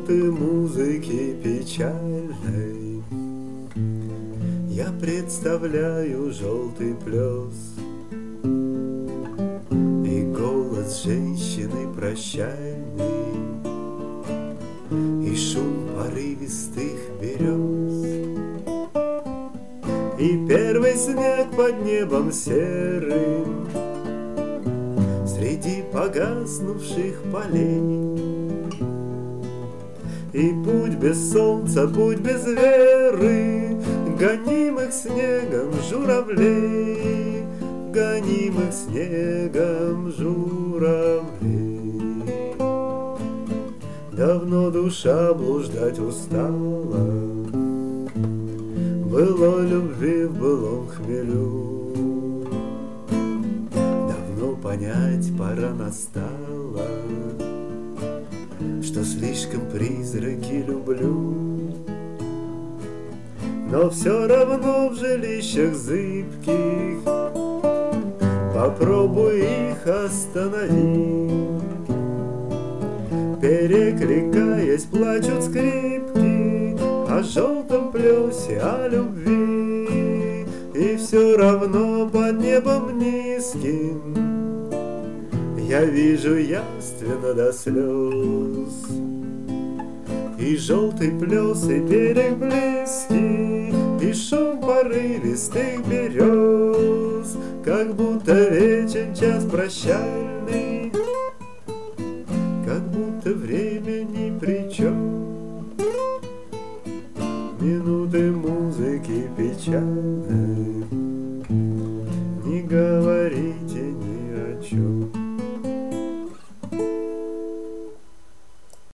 ноты музыки печальной я представляю желтый плес и голос женщины прощальный, и шум порывистых берез, и первый снег под небом серым среди погаснувших полей. И путь без солнца, путь без веры, гонимых снегом журавлей, гонимых снегом журавлей. Давно душа блуждать устала, было любви в былом хмелю. Давно понять пора настала, что слишком призраки люблю. Но все равно в жилищах зыбких попробуй их остановить. Перекликаясь, плачут скрипки о желтом плесе, о любви. И все равно под небом низким я вижу явственно до слез и желтый плес, и берег близкий, и шум порывистых берез, как будто вечен час прощальный.